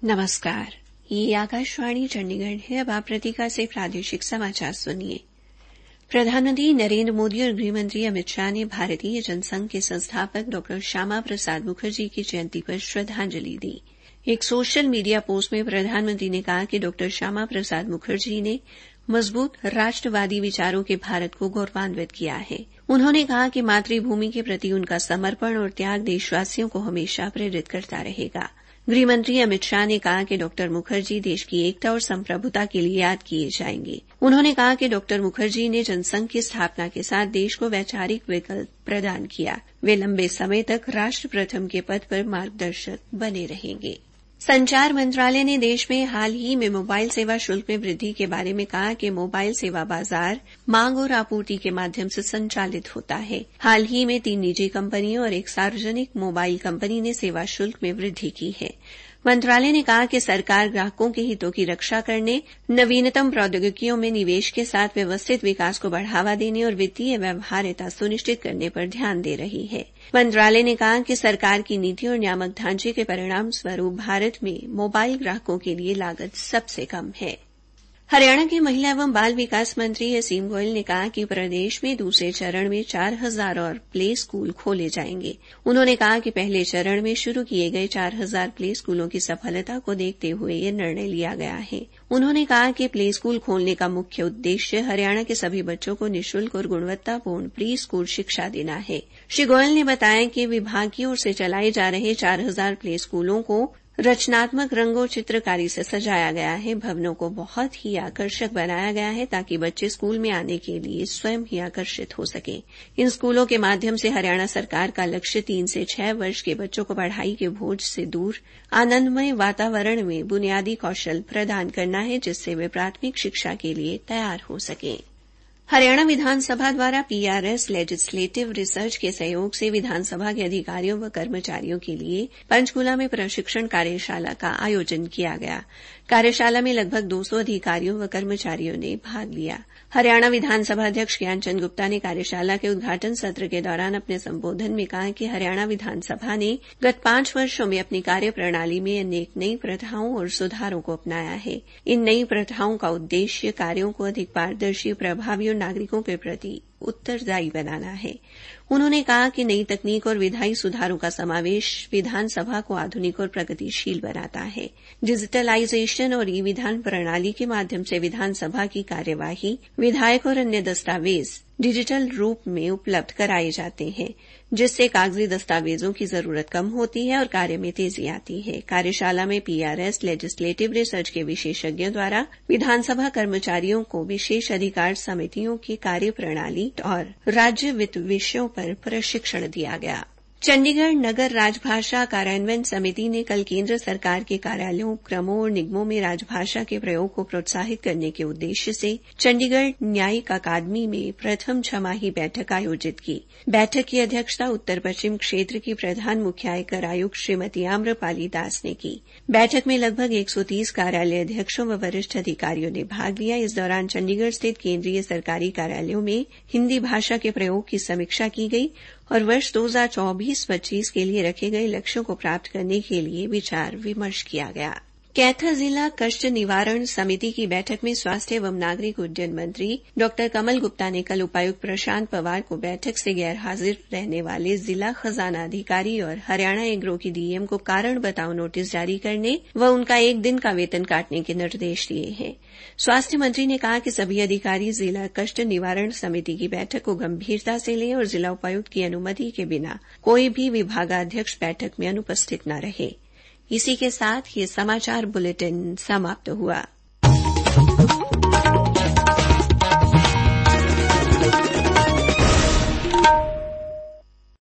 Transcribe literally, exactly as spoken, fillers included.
नमस्कार, ये आकाशवाणी चंडीगढ़ है। अब आप प्रतीका से प्रादेशिक समाचार सुनिए। प्रधानमंत्री नरेंद्र मोदी और गृहमंत्री अमित शाह ने भारतीय जनसंघ के संस्थापक डॉ श्यामा प्रसाद मुखर्जी की जयंती पर श्रद्धांजलि दी। एक सोशल मीडिया पोस्ट में प्रधानमंत्री ने कहा कि डॉ श्यामा प्रसाद मुखर्जी ने मजबूत राष्ट्रवादी विचारों के भारत को गौरवान्वित किया है। उन्होंने कहा कि मातृभूमि के प्रति उनका समर्पण और त्याग देशवासियों को हमेशा प्रेरित करता रहेगा। गृहमंत्री अमित शाह ने कहा कि डॉ मुखर्जी देश की एकता और संप्रभुता के लिए याद किए जाएंगे। उन्होंने कहा कि डॉ मुखर्जी ने जनसंघ की स्थापना के साथ देश को वैचारिक विकल्प प्रदान किया। वे लंबे समय तक राष्ट्र प्रथम के पद पर मार्गदर्शक बने रहेंगे। संचार मंत्रालय ने देश में हाल ही में मोबाइल सेवा शुल्क में वृद्धि के बारे में कहा कि मोबाइल सेवा बाजार मांग और आपूर्ति के माध्यम से संचालित होता है। हाल ही में तीन निजी कंपनियों और एक सार्वजनिक मोबाइल कंपनी ने सेवा शुल्क में वृद्धि की है। मंत्रालय ने कहा कि सरकार ग्राहकों के हितों की रक्षा करने, नवीनतम प्रौद्योगिकियों में निवेश के साथ व्यवस्थित विकास को बढ़ावा देने और वित्तीय व्यवहार्यता सुनिश्चित करने पर ध्यान दे रही है। मंत्रालय ने कहा कि सरकार की नीति और नियामक ढांचे के परिणाम स्वरूप भारत में मोबाइल ग्राहकों के लिए लागत सबसे कम है। हरियाणा के महिला एवं बाल विकास मंत्री असीम गोयल ने कहा कि प्रदेश में दूसरे चरण में चार हजार और प्ले स्कूल खोले जाएंगे। उन्होंने कहा कि पहले चरण में शुरू किए गए चार हजार प्ले स्कूलों की सफलता को देखते हुए यह निर्णय लिया गया है। उन्होंने कहा कि प्ले स्कूल खोलने का मुख्य उद्देश्य हरियाणा के सभी बच्चों को निःशुल्क और गुणवत्तापूर्ण प्री स्कूल शिक्षा देना है। श्री गोयल ने बताया कि विभाग की ओर से चलाए जा रहे चार हजार प्ले स्कूलों को रचनात्मक रंगों चित्रकारी से सजाया गया है। भवनों को बहुत ही आकर्षक बनाया गया है ताकि बच्चे स्कूल में आने के लिए स्वयं ही आकर्षित हो सकें। इन स्कूलों के माध्यम से हरियाणा सरकार का लक्ष्य तीन से छह वर्ष के बच्चों को पढ़ाई के बोझ से दूर आनंदमय वातावरण में बुनियादी कौशल प्रदान करना है, जिससे वे प्राथमिक शिक्षा के लिए तैयार हो सकें। हरियाणा विधानसभा द्वारा पीआरएस लेजिस्लेटिव रिसर्च के सहयोग से विधानसभा के अधिकारियों व कर्मचारियों के लिए पंचकूला में प्रशिक्षण कार्यशाला का आयोजन किया गया। कार्यशाला में लगभग दो सौ अधिकारियों व कर्मचारियों ने भाग लिया। हरियाणा विधानसभा अध्यक्ष ज्ञानचंद गुप्ता ने कार्यशाला के उद्घाटन सत्र के दौरान अपने संबोधन में कहा कि हरियाणा विधानसभा ने गत पांच वर्षों में अपनी कार्यप्रणाली में अनेक नई प्रथाओं और सुधारों को अपनाया है। इन नई प्रथाओं का उद्देश्य कार्यों को अधिक पारदर्शी, प्रभावी और नागरिकों के प्रति उत्तरदायी बनाना है। उन्होंने कहा कि नई तकनीक और विधायी सुधारों का समावेश विधानसभा को आधुनिक और प्रगतिशील बनाता है। डिजिटलाइजेशन और ई विधान प्रणाली के माध्यम से विधानसभा की कार्यवाही, विधायक और अन्य दस्तावेज डिजिटल रूप में उपलब्ध कराए जाते हैं, जिससे कागजी दस्तावेजों की जरूरत कम होती है और कार्य में तेजी आती है। कार्यशाला में पीआरएस लेजिस्लेटिव रिसर्च के विशेषज्ञों द्वारा विधानसभा कर्मचारियों को विशेष अधिकार समितियों की कार्यप्रणाली और राज्य वित्त विषयों पर प्रशिक्षण दिया गया। चंडीगढ़ नगर राजभाषा कार्यान्वयन समिति ने कल केंद्र सरकार के कार्यालयों, उपक्रमों और निगमों में राजभाषा के प्रयोग को प्रोत्साहित करने के उद्देश्य से चंडीगढ़ न्यायिक अकादमी में प्रथम छमाही बैठक आयोजित की। बैठक की अध्यक्षता उत्तर पश्चिम क्षेत्र की प्रधान मुख्य आयकर आयुक्त श्रीमती आम्रपाली दास ने की। बैठक में लगभग एक सौ तीस कार्यालय अध्यक्षों व वरिष्ठ अधिकारियों ने भाग लिया। इस दौरान चंडीगढ़ स्थित केंद्रीय सरकारी कार्यालयों में हिंदी भाषा के प्रयोग की समीक्षा की गई और वर्ष दो हज़ार चौबीस पच्चीस के लिए रखे गए लक्ष्यों को प्राप्त करने के लिए विचार विमर्श किया गया। कैथर जिला कष्ट निवारण समिति की बैठक में स्वास्थ्य एवं नागरिक उड्डयन मंत्री डॉ कमल गुप्ता ने कल उपायुक्त प्रशांत पवार को बैठक से गैर हाजिर रहने वाले जिला खजाना अधिकारी और हरियाणा एग्रो की डीएम को कारण बताओ नोटिस जारी करने व उनका एक दिन का वेतन काटने के निर्देश दिए हैं। स्वास्थ्य मंत्री ने कहा कि सभी अधिकारी जिला कष्ट निवारण समिति की बैठक को गंभीरता से लें और जिला उपायुक्त की अनुमति के बिना कोई भी विभागाध्यक्ष बैठक में अनुपस्थित न रहे। इसी के साथ ये समाचार बुलेटिन समाप्त हुआ।